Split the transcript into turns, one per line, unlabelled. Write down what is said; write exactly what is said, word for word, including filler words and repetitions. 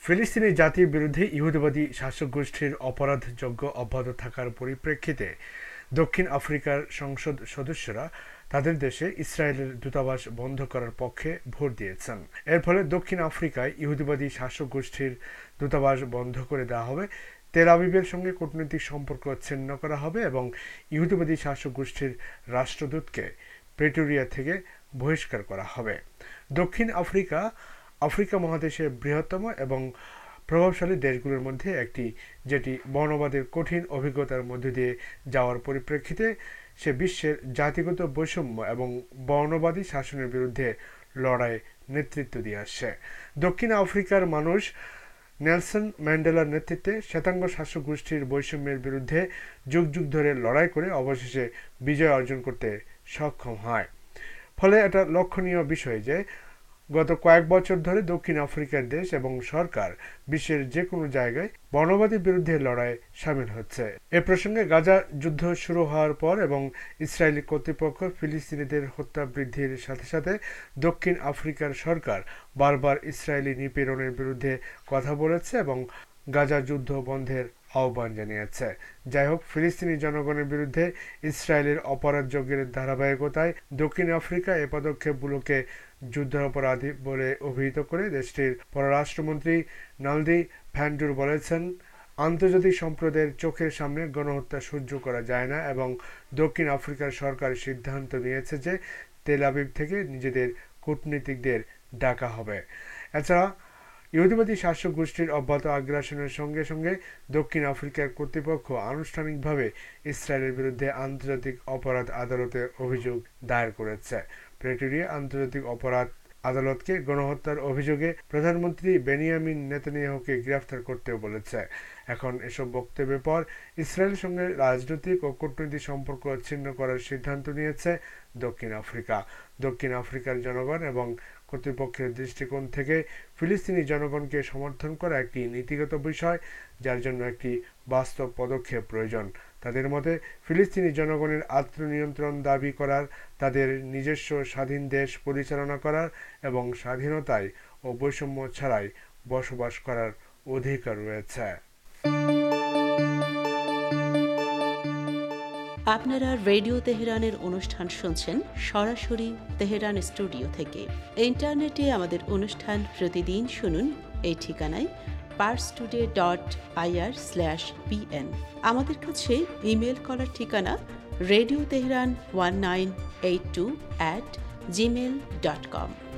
ফিলিস্তিনি জাতির বিরুদ্ধে ইহুদিবাদী শাসক গোষ্ঠীর অপরাধযজ্ঞ অব্যাহত থাকার পরিপ্রেক্ষিতে দক্ষিণ আফ্রিকার সংসদ সদস্যরা তাদের দেশে ইসরায়েলের দূতাবাস বন্ধ করার পক্ষে ভোট দিয়েছেন। এর ফলে দক্ষিণ আফ্রিকায় ইহুদিবাদী শাসক গোষ্ঠীর দূতাবাস বন্ধ করে দেওয়া হবে, তেল আবিবের সঙ্গে কূটনৈতিক সম্পর্ক ছিন্ন করা হবে এবং ইহুদিবাদী শাসক গোষ্ঠীর রাষ্ট্রদূতকে প্রেটোরিয়া থেকে বহিষ্কার করা হবে। দক্ষিণ আফ্রিকা আফ্রিকা মহাদেশের বৃহত্তম এবং প্রভাবশালী দেশগুলোর মধ্যে একটি, যেটি বর্ণবাদের কঠিন অভিজ্ঞতার মধ্য দিয়ে যাওয়ার পরিপ্রেক্ষিতে সে বিশ্বের জাতিগত বৈষম্য এবং বর্ণবাদী শাসনের বিরুদ্ধে লড়াই নেতৃত্ব দিয়ে আসছে। দক্ষিণ আফ্রিকার মানুষ নেলসন ম্যান্ডেলার নেতৃত্বে শ্বেতাঙ্গ শাসক গোষ্ঠীর বৈষম্যের বিরুদ্ধে যুগ যুগ ধরে লড়াই করে অবশেষে বিজয় অর্জন করতে সক্ষম হয়। ফলে এটা লক্ষণীয় বিষয় যে গত কয়েক বছর ধরে দক্ষিণ আফ্রিকার দেশ এবং সরকার বিশ্বের যে কোনো জায়গায় বর্ণবাদের বিরুদ্ধে লড়াই সামিল হচ্ছে। এ প্রসঙ্গে গাজা যুদ্ধ শুরু হওয়ার পর এবং ইসরায়েলি কর্তৃপক্ষ ফিলিস্তিনিদের হত্যা বৃদ্ধির সাথে সাথে দক্ষিণ আফ্রিকার সরকার বারবার ইসরায়েলি নিপীড়নের বিরুদ্ধে কথা বলেছে এবং গাজা যুদ্ধ বন্ধের আহ্বান জানিয়েছে। যাই হোক, ফিলিস্তিনি জনগণের বিরুদ্ধে ইসরায়েলের অপরাধযজ্ঞের ধারাবাহিকতায় দক্ষিণ আফ্রিকা এ পদক্ষেপগুলোকে যুদ্ধাপরাধী বলে অভিহিত করে দেশটির পররাষ্ট্রমন্ত্রী নালদি ভ্যান্ডুর বলেছেন, আন্তর্জাতিক সম্প্রদায়ের চোখের সামনে গণহত্যা সহ্য করা যায় না এবং দক্ষিণ আফ্রিকার সরকার সিদ্ধান্ত নিয়েছে যে তেল আবিব থেকে নিজেদের কূটনীতিকদের ডাকা হবে। এছাড়া ইহুদিবাদী শাসক গোষ্ঠীর অব্যাহত আগ্রাসনের সঙ্গে সঙ্গে দক্ষিণ আফ্রিকার কর্তৃপক্ষ আনুষ্ঠানিকভাবে ইসরায়েলের বিরুদ্ধে আন্তর্জাতিক অপরাধ আদালতে অভিযোগ দায়ের করেছে। প্রেটোরিয়া আন্তর্জাতিক অপরাধ আদালতকে গণহত্যার অভিযোগে প্রধানমন্ত্রী বেনিয়ামিন নেতানিয়াহুকে গ্রেফতার করতেও বলেছে। এখন এসব বক্তব্যের পর ইসরায়েলের সঙ্গে রাজনৈতিক ও কূটনৈতিক সম্পর্ক ছিন্ন করার সিদ্ধান্ত নিয়েছে দক্ষিণ আফ্রিকা। দক্ষিণ আফ্রিকার জনগণ এবং কর্তৃপক্ষের দৃষ্টিকোণ থেকে ফিলিস্তিনি জনগণকে সমর্থন করা একটি নীতিগত বিষয়, যার জন্য একটি বাস্তব পদক্ষেপ প্রয়োজন। তাদের মতে ফিলিস্তিনি জনগণের আত্মনিয়ন্ত্রণ দাবি করার, তাদের নিজস্ব স্বাধীন দেশ পরিচালনা করার এবং স্বাধীনতায় ও বৈষম্য ছাড়াই বসবাস করার অধিকার রয়েছে।
আপনারা রেডিও তেহরানের অনুষ্ঠান শুনছেন সরাসরি তেহরান স্টুডিও থেকে। ইন্টারনেটে আমাদের অনুষ্ঠান প্রতিদিন শুনুন এই ঠিকানায় Pars today dot IR slash BN. আমাদের কাছে ইমেল করার ঠিকানা radio Tehran one nine eight two at Gmail dot com.